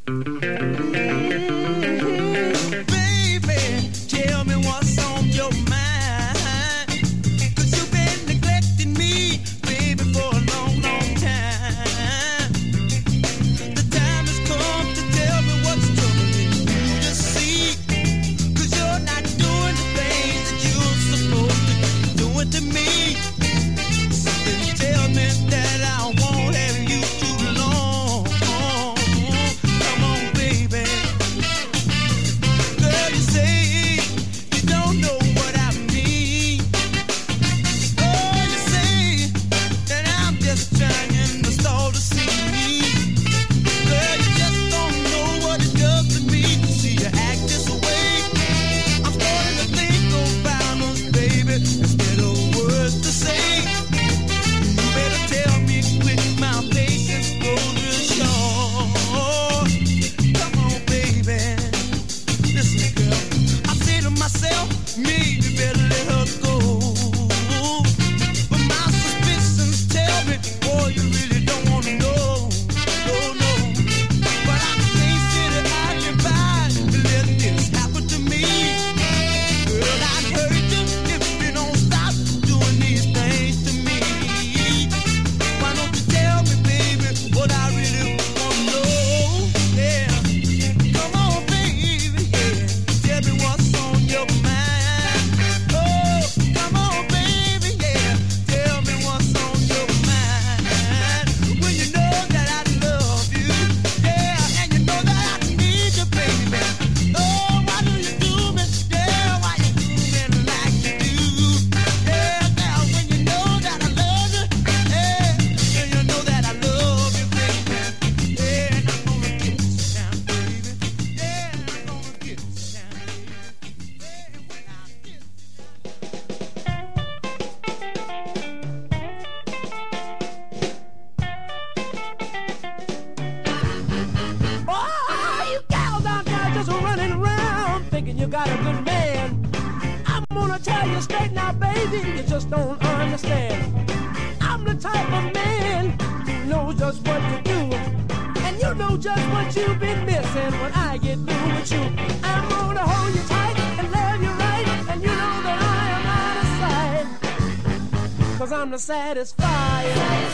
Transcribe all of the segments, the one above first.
Satisfying.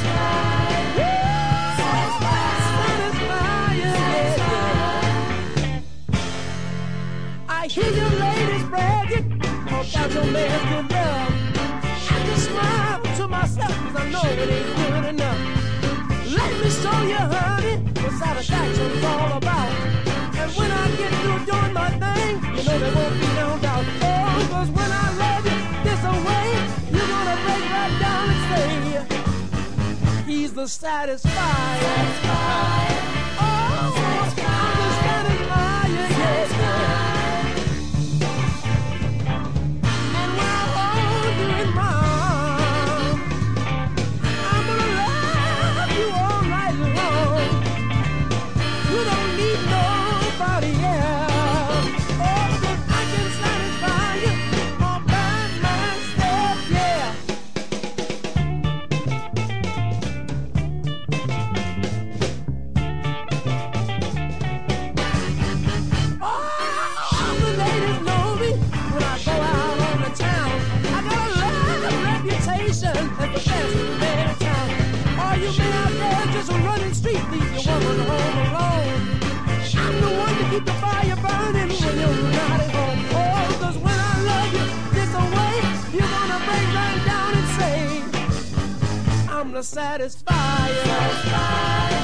Yeah. Satisfying. Yeah. I hear you ladies bragging about your man's good love. I just smile to myself because I know it ain't good enough. Let me show you, honey, what satisfaction's all about. And when I get through doing my thing, you know there won't be no doubt. Oh, because when I love you this away, you're gonna break right down and say, he's the satisfier. Oh, I'm the satisfier, yeah. And when I hold you in my arms, I'm gonna love you all night long. You don't need nobody else. Oh, 'cause I can satisfy you all by myself, yeah. Keep the fire burning when you're not at home. Oh, 'cause when I love you this away, you're gonna break right down and say, I'm the satisfier. Satisfier.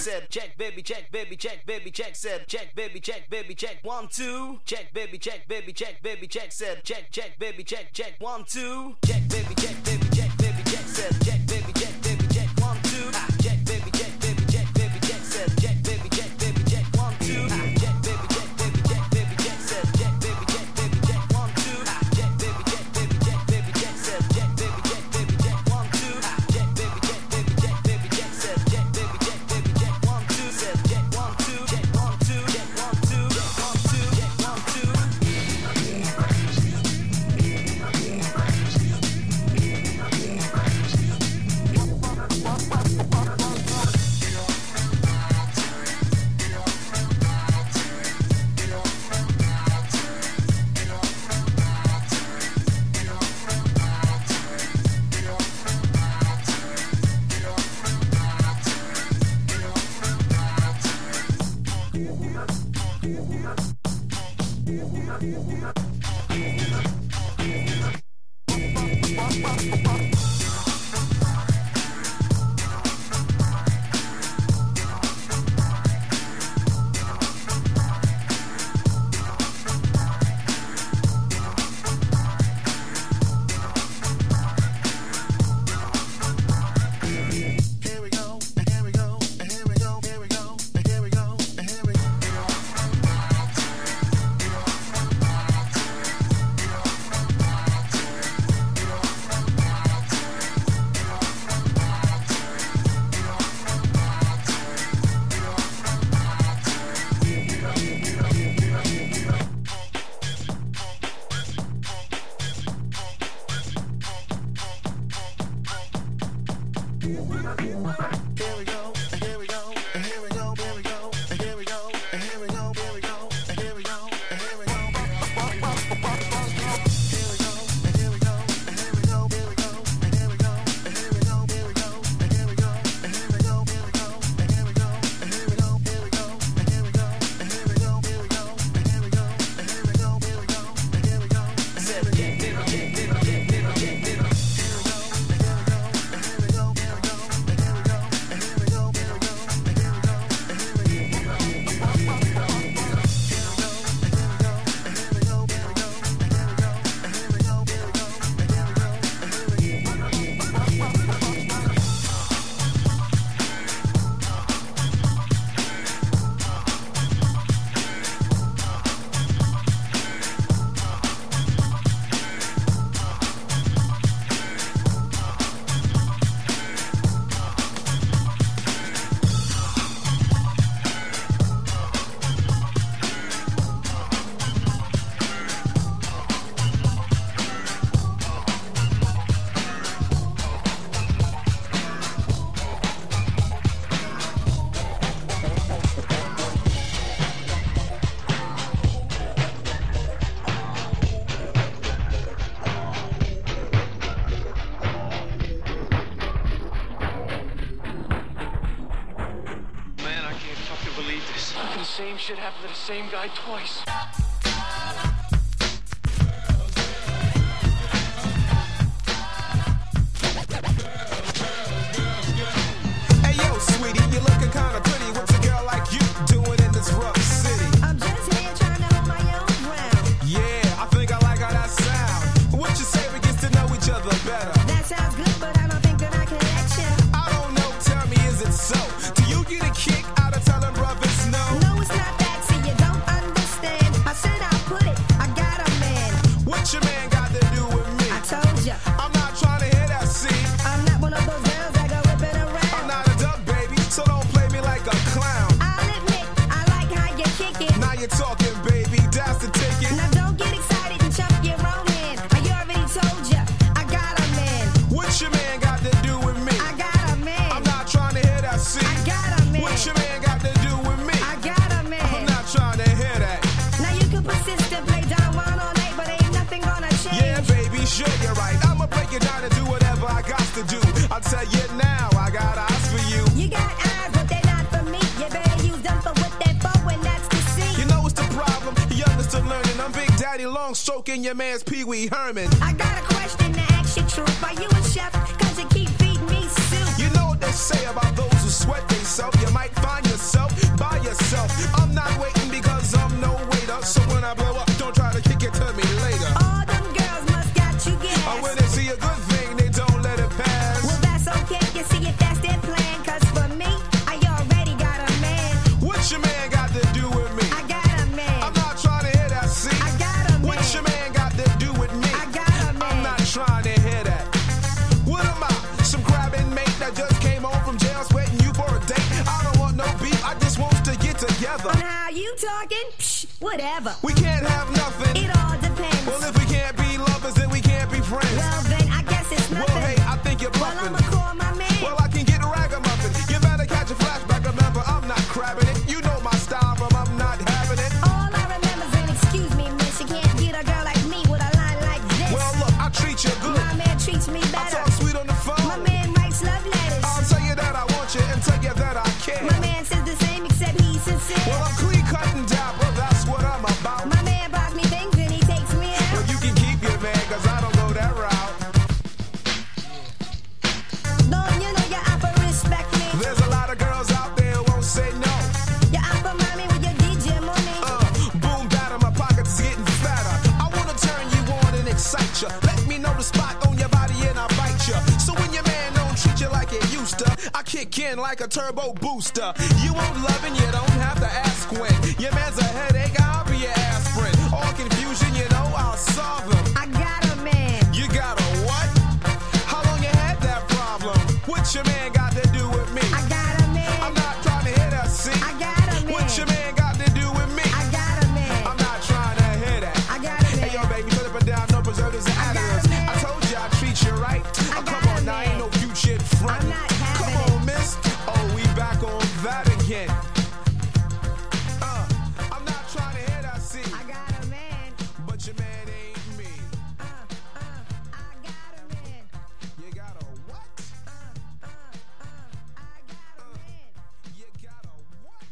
said check baby check baby check baby check said check baby check baby check 1 2 check baby check baby check baby check said check baby check 1 2 check baby check baby check said check baby check 1 2 check baby check baby check said check baby check 1 2 check baby check baby check said check baby check 1 2 check baby check baby check said check baby check 1 2 check baby check baby check said check baby check 1 2 said check 1 2 check 1 2 check 1 2 check 1 2 check 1 2 Same shit happened to the same guy twice. Hey yo, sweetie, you looking kinda pretty. What's a girl like you doing in this rough city? I'm just here trying to hold my own ground. Yeah, I think I like how that sound. What you say we get to know each other better? That sounds good, but I don't think that I can let you. I don't know, tell me, is it so? Do you get a kick out of telling brothers no? No, it's not that, see, you don't understand. I said I'll put it, I got a man. What your man got to do with me? I told ya, I'm not trying to hear that, see? I'm not one of those girls that go whipping around. I'm not a duck, baby, so don't play me like a clown. I'll admit, I like how you kick it. Now you're talking, baby, that's the ticket. Now don't get excited and jump your own hand. I already told ya, I got a man. What your man got to do with me? I got a man. I'm not trying to hear that, see? I got a man. What your man got to do with me? I got a man. I'm not trying to hear that. Now you can persist and play Don Juan all night, but ain't nothing gonna change. Yeah, baby, sure you're right. I'ma break it down and do whatever I got to do. I'll tell you now, I got eyes for you. You got eyes, but they're not for me. You better use them for what they're for, and that's to see. You know what's the problem? Young is still learning. I'm Big Daddy Long stroking your man's Pee Wee Herman. I got a question to ask you, truth. Are you a chef? Cause you keep feeding me soup. You know what they say about those who sweat themselves. You might find you talking? Psh, whatever. We can't have nothing. It all depends. Well, if we can't be lovers, then we can't be friends. Well, then I guess it's nothing. Well, hey, I think you're Well, bluffing. I'ma call my man. Well, I can get ragamuffin. You better catch a flashback. Remember, I'm not crabbing it. You know my style, but I'm not having it. All I remember is, and excuse me, miss, you can't get a girl like me with a line like this. Well, look, I treat you good. My man treats me I better. talk sweet on the phone. My man writes love letters. I'll tell you that I want you and tell you that I care. My man says the same, except he's sincere. Well, I'm clean cut and dapper. That's what I'm about. My man buys me things and he takes me out. Well, you can keep your man, cause I don't go that route. Lord, you know you're out for respect me. There's a lot of girls out there who won't say no. You're out for mommy with your DJ money. Boom, batter, my pockets getting fatter. I wanna turn you on and excite you. Let me know the spot on your body and I'll bite you. So when your man don't treat you like it used to, I kick in like a turbo booster. You won't love and you don't have to ask when. Your man's a headache, I'll be your aspirin. All confusion, you know I'll solve them. I got a man. You got a what? How long you had that problem? What your man got to do with me? I got a man. I'm not trying to hear that, see? I got a man. What your man got to do with me? I got a man. I'm not trying to hear that. I got a man. Hey, yo, baby, put up and down, no preservatives and I got a additives. man. I told you I treat you right. I Oh, got come a on, now man. ain't no future in front. I'm not having Come on, miss. Oh, we back on that again. I'm not trying to hear that, see? I got a man. But your man ain't me. I got a man. You got a what? I got a man. You got a what?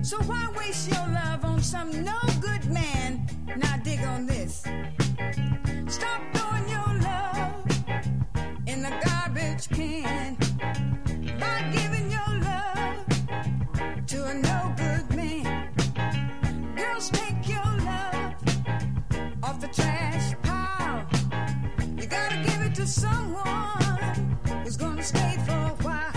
So why waste your love on some no good man? Now dig on this. Stop throwing your love in the garbage can by giving your love to a no good man. Girls, take your love off the trash pile. You gotta give it to someone who's gonna stay for a while.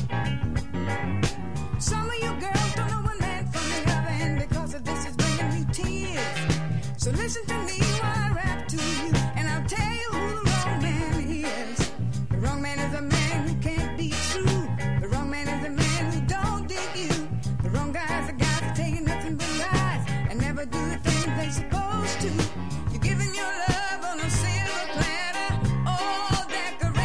Some of you girls don't know one man from the other, and because of this it's bringing you tears. So listen to me while I rap to you, and I'll tell you who the wrong man is. The wrong man is a man who can't be true. The wrong man is a man who don't dig you. The wrong guy's a guy who's taking nothing but lies and never do the things they supposed to. You're giving your love on a silver platter, all decorated.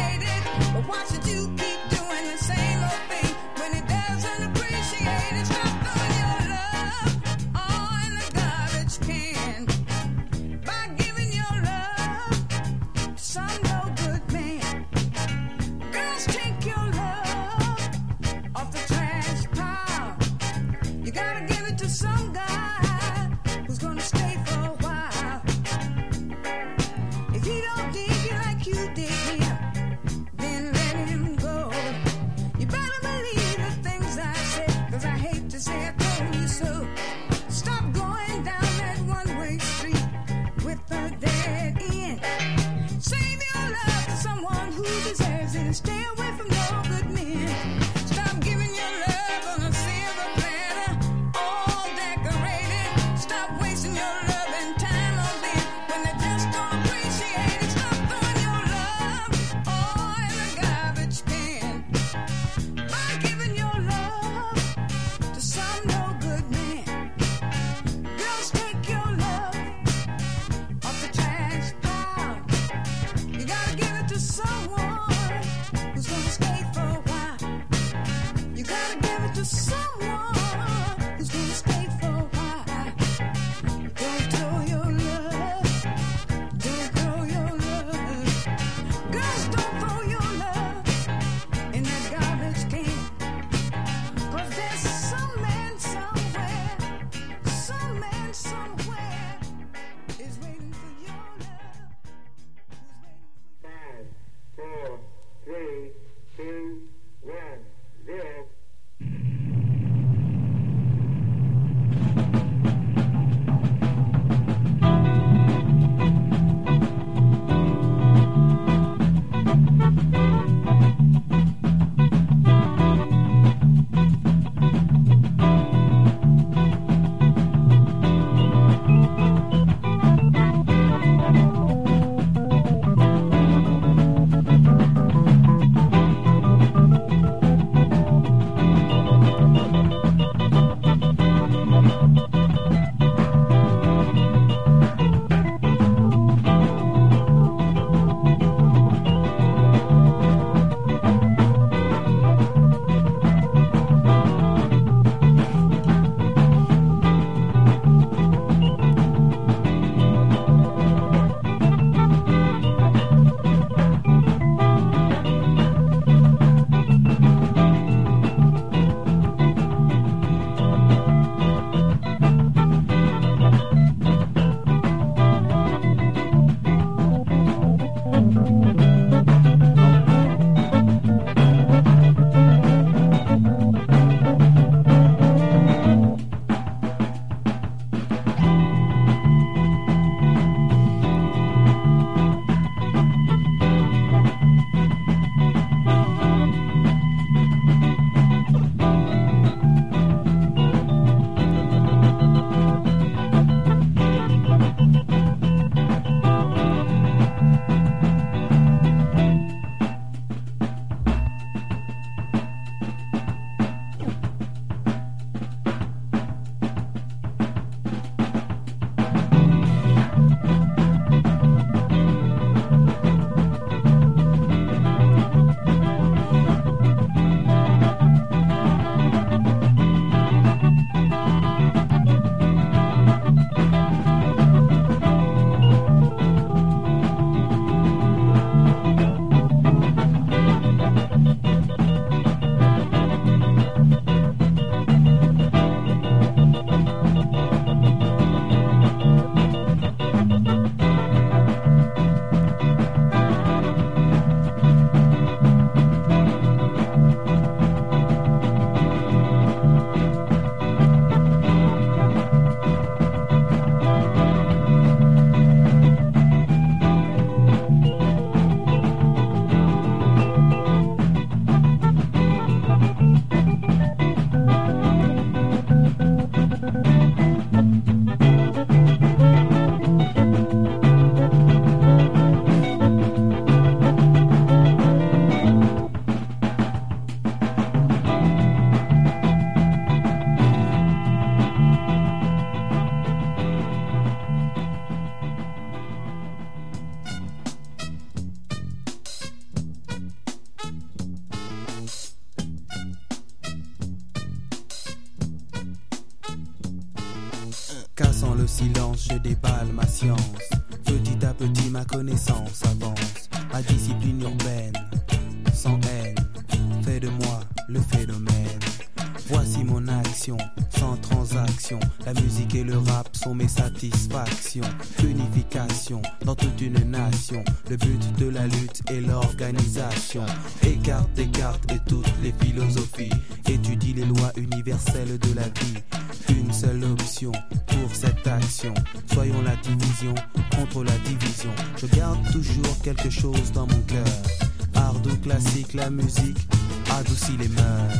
Cassant le silence, je déballe ma science. Petit à petit ma connaissance avance. Ma discipline urbaine, sans haine, fait de moi le phénomène. Voici mon action, sans transaction. La musique et le rap sont mes satisfactions. Unification dans toute une nation. Le but de la lutte est l'organisation. Écarte Descartes et toutes les philosophies. Étudie les lois universelles de la vie. Une seule option pour cette action. Soyons la division contre la division. Je garde toujours quelque chose dans mon cœur. Art ou classique, la musique adoucit les mœurs.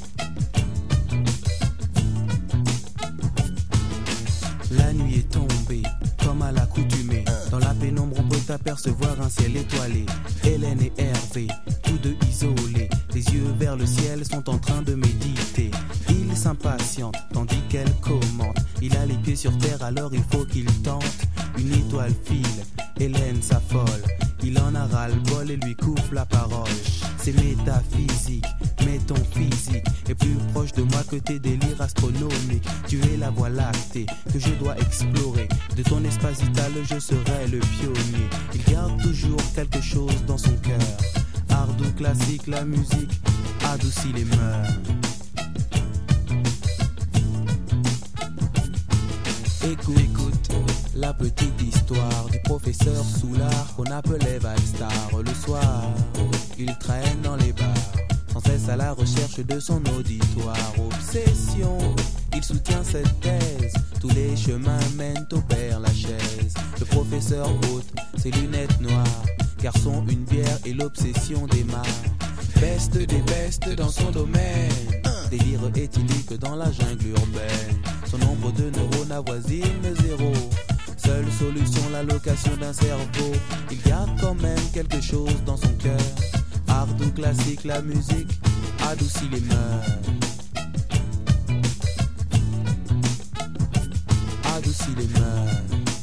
La nuit est tombée, comme à l'accoutumée. Dans la pénombre, on peut apercevoir un ciel étoilé. Hélène et Hervé, tous deux isolés. Les yeux vers le ciel sont en train de méditer. Il s'impatiente, tandis qu'elle commente. Il a les pieds sur terre, alors il faut qu'il tente. Une étoile file, Hélène s'affole. Il en a ras-le-bol et lui coupe la parole. C'est métaphysique, mais ton physique est plus proche de moi que tes délires astronomiques. Tu es la voie lactée que je dois explorer. De ton espace vital, je serai le pionnier. Il garde toujours quelque chose dans son cœur. Art ou classique, la musique adoucit les mœurs. Écoute la petite histoire du professeur Soulard qu'on appelait Valstar. Le soir, il traîne dans les bars, sans cesse à la recherche de son auditoire. Obsession, il soutient cette thèse. Tous les chemins mènent au Père Lachaise. Le professeur ôte ses lunettes noires, car son une bière et l'obsession démarre. Beste des bestes dans son domaine, délire éthylique dans la jungle urbaine. Son nombre de neurones avoisine 0. Seule solution, la location d'un cerveau. Il garde quand même quelque chose dans son cœur. Art ou classique, la musique adoucit les mœurs. Adoucit les mœurs.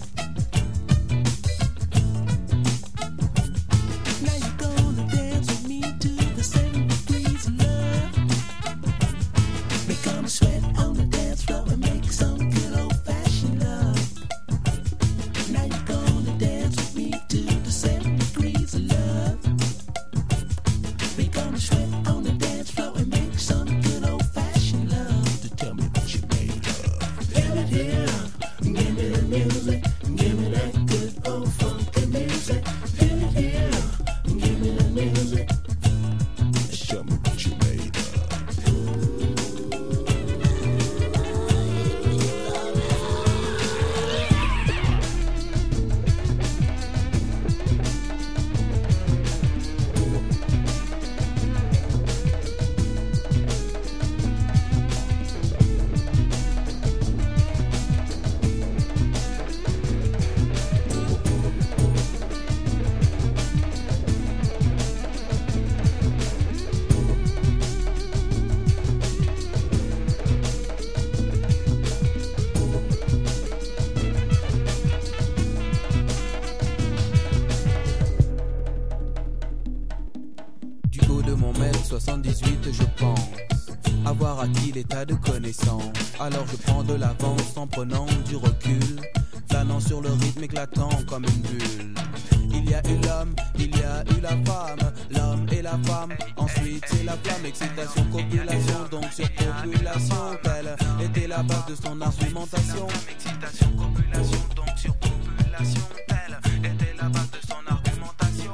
L'état de connaissance. Alors je prends de l'avance en prenant du recul, planant sur le rythme éclatant comme une bulle. Il y a eu l'homme, il y a eu la femme, l'homme et la femme. Ensuite c'est la flamme, excitation, copulation, donc surpopulation. Telle était la base de son argumentation. Excitation, copulation, donc surpopulation. Telle était la base de son argumentation.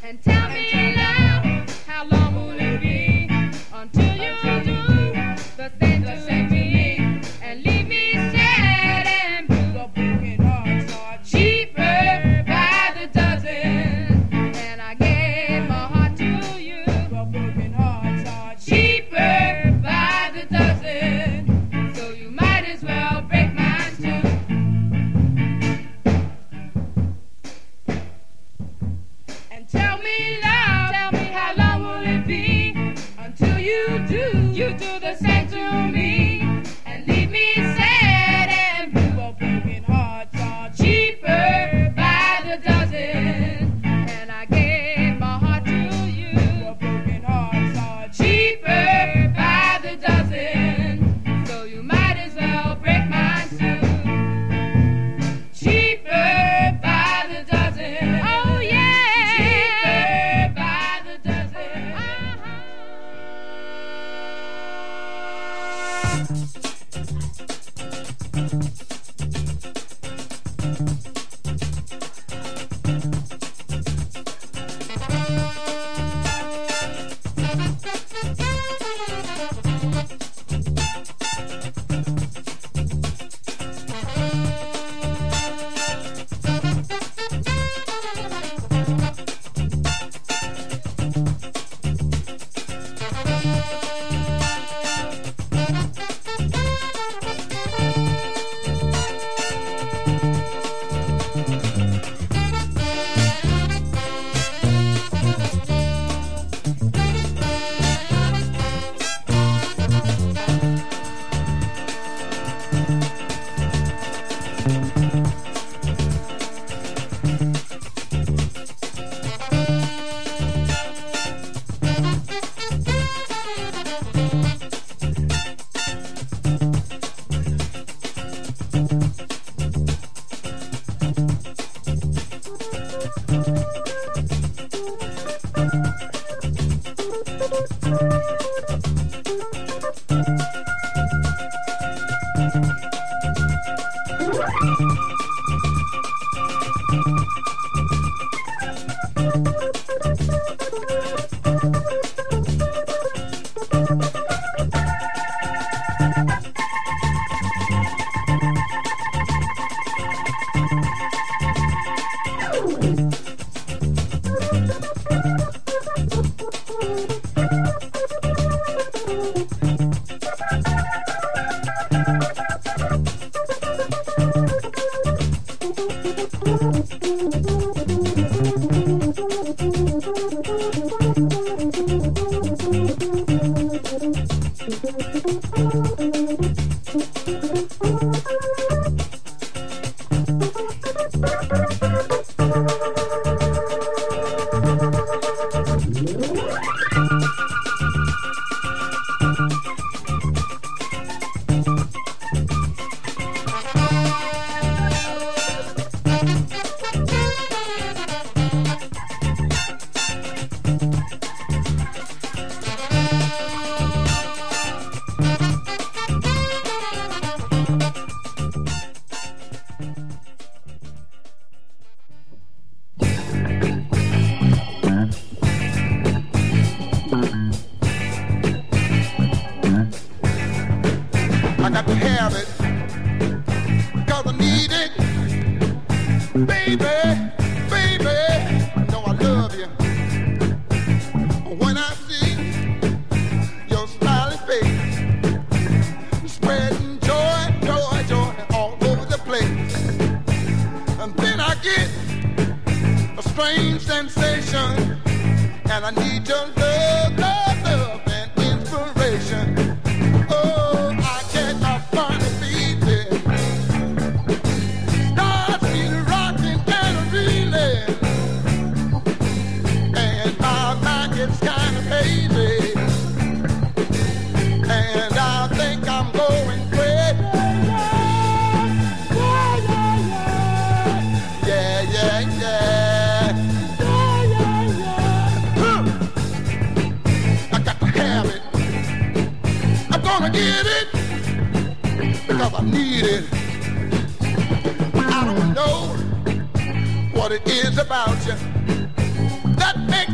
What it is about you that makes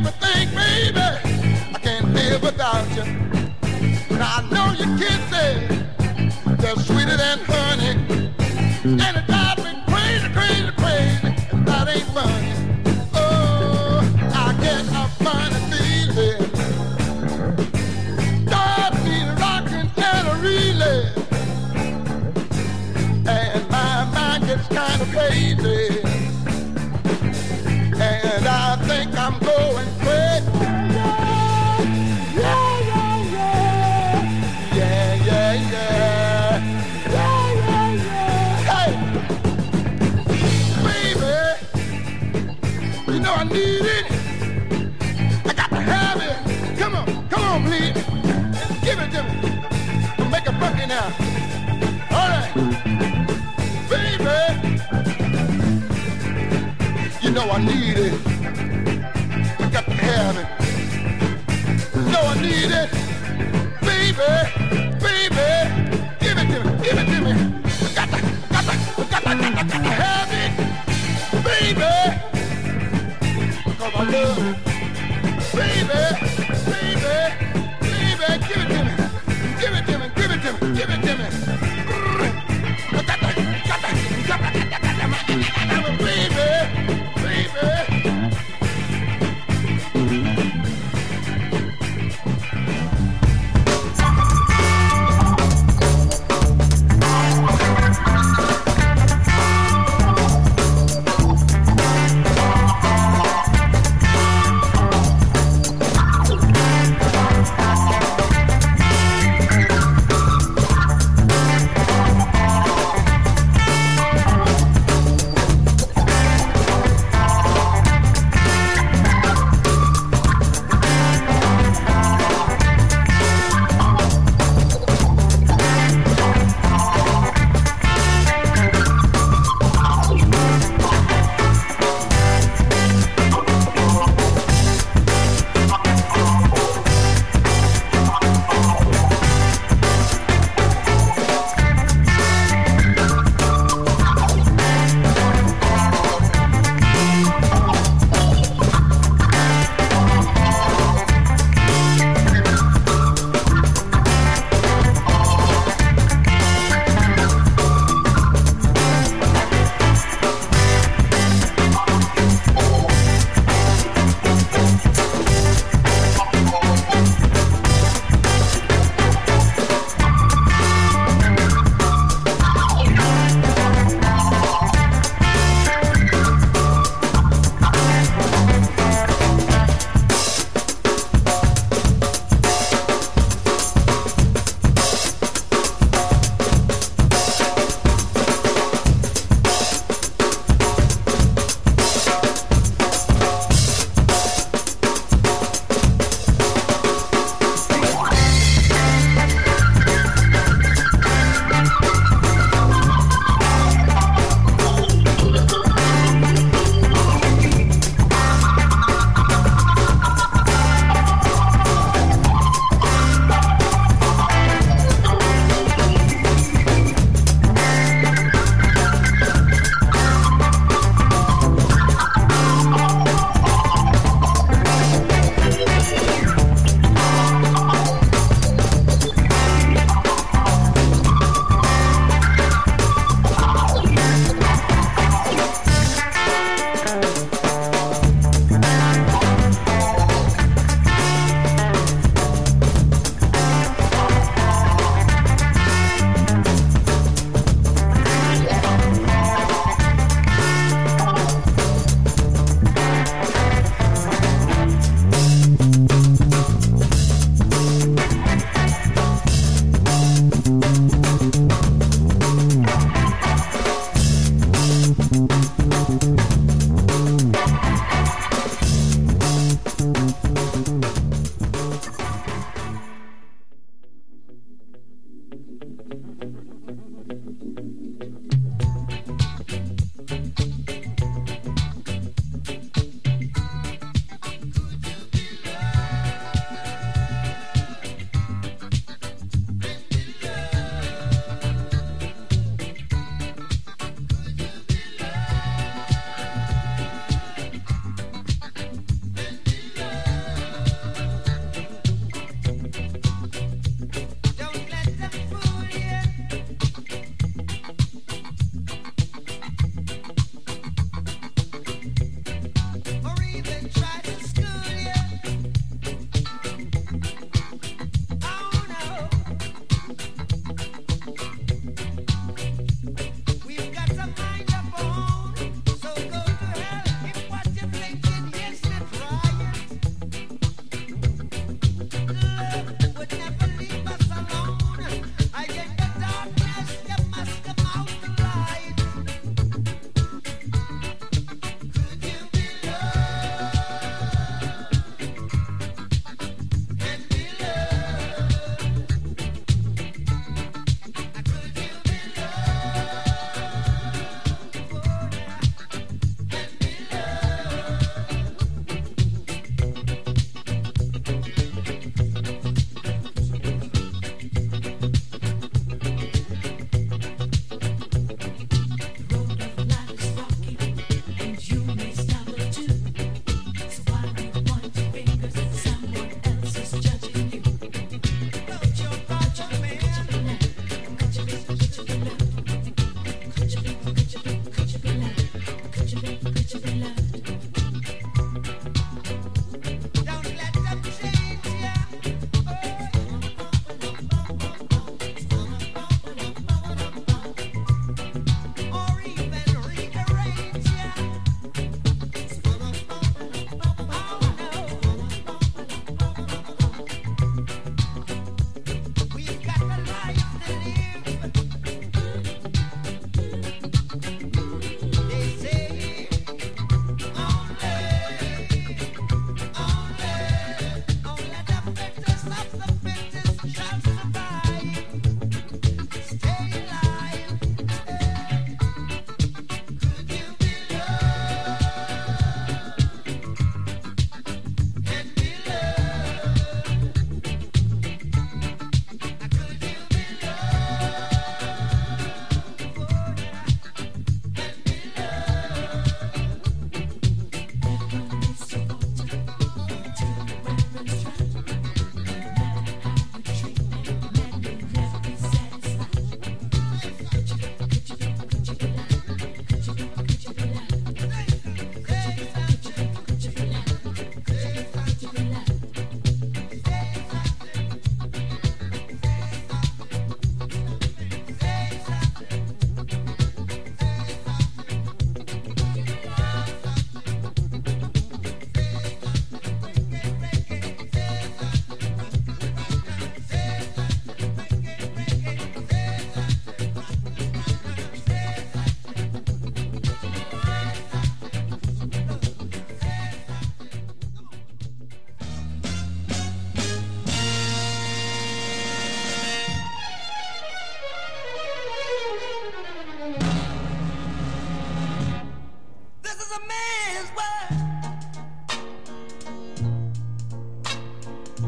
about you. Now I know your kisses, they're sweeter than honey. And it drives me crazy, crazy, crazy, and that ain't funny. Oh, I get a funny feeling. God needs rockin' and a relay. And my mind gets kind of crazy. And I think I'm going crazy. Yeah, yeah, yeah. Yeah, yeah, yeah. Yeah, yeah, yeah. Hey, baby, you know I need it. I got to have it. Come on, please. Give it to me. Don't make it funky now. All right, baby. You know I need it. I got to have it. You know I need it. Baby, baby, give it to me, give it to me. I got to have it. Baby, because I love it. Baby, baby, baby, give it to me. Give it to me, give it to me, give it to me. I got to, baby.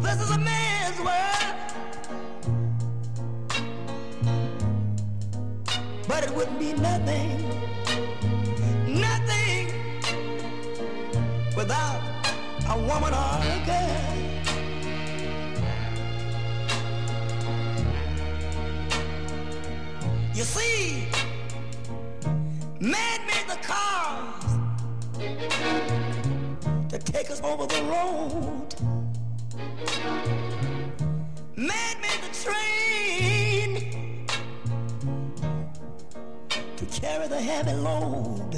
This is a man's world, but it wouldn't be nothing, nothing without a woman or a girl. You see, man made the cars to take us over the road. Man made the train to carry the heavy load.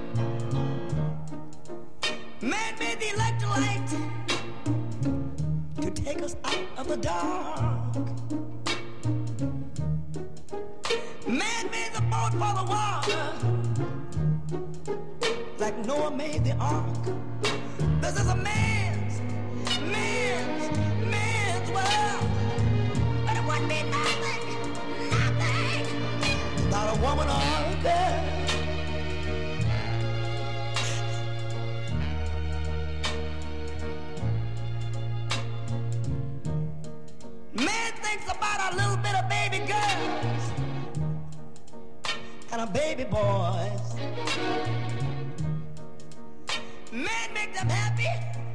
Man made the electric light to take us out of the dark. Man made the boat for the water, like Noah made the ark. This is a man's world, but it wouldn't be nothing without a woman or a girl. Man thinks about a little bit of baby girls and a baby boys. Man make them happy,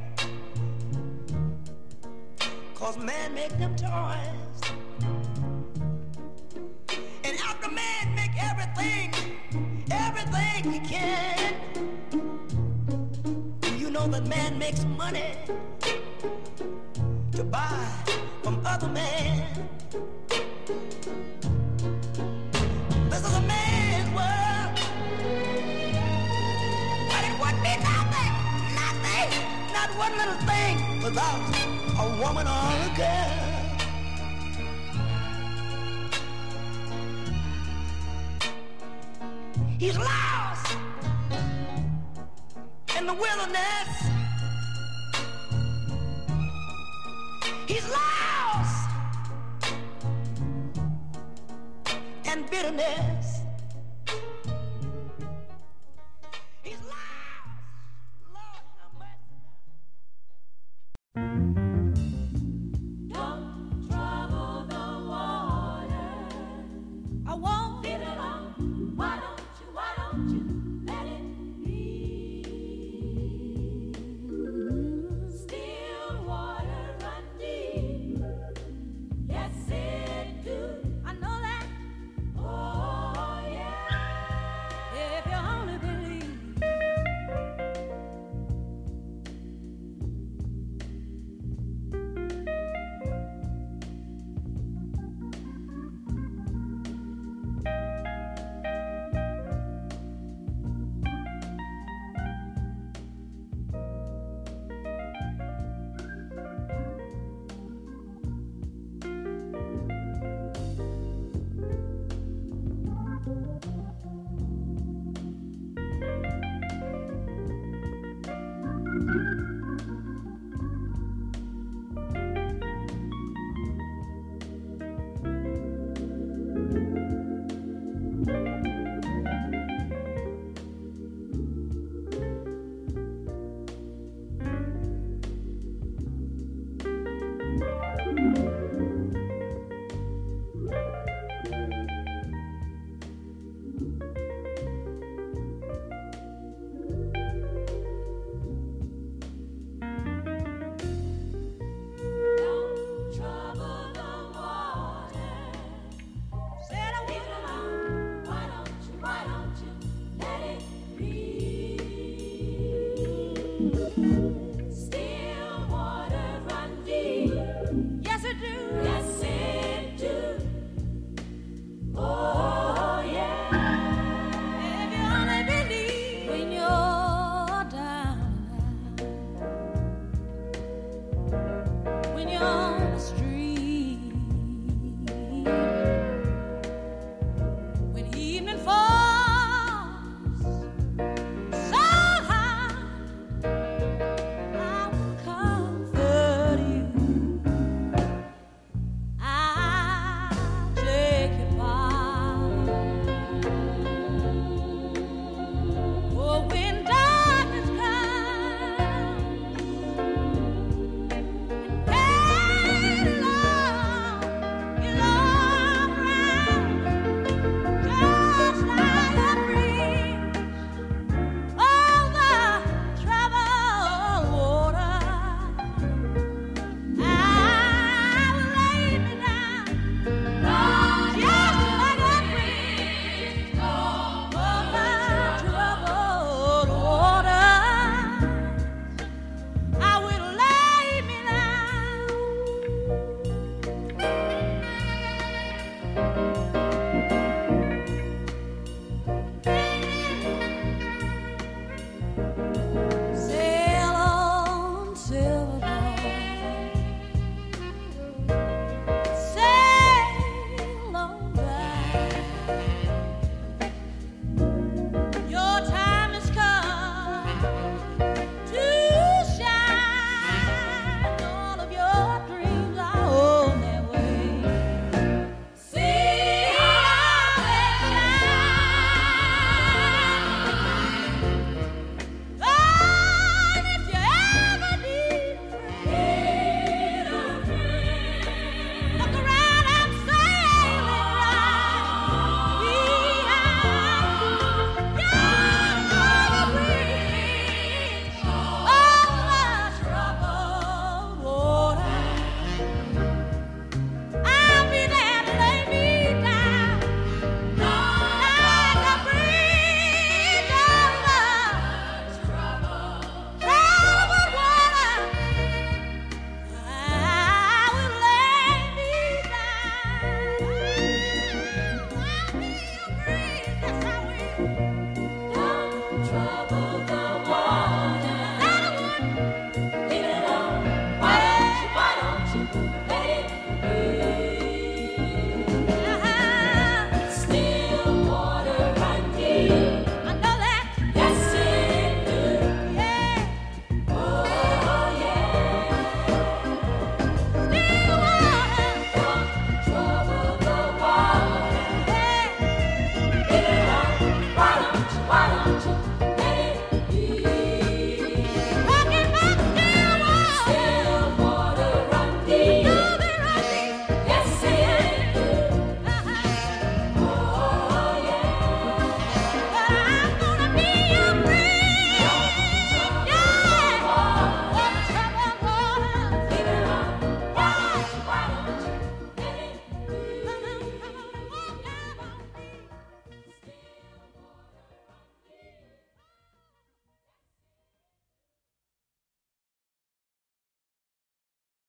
'cause man make them toys. And after man make everything he can, you know that man makes money to buy from other men. This is a man's world, but it wouldn't be nothing, not one little thing without a woman or a girl. He's lost in the wilderness. He's lost in bitterness. He's lost. Lord have mercy.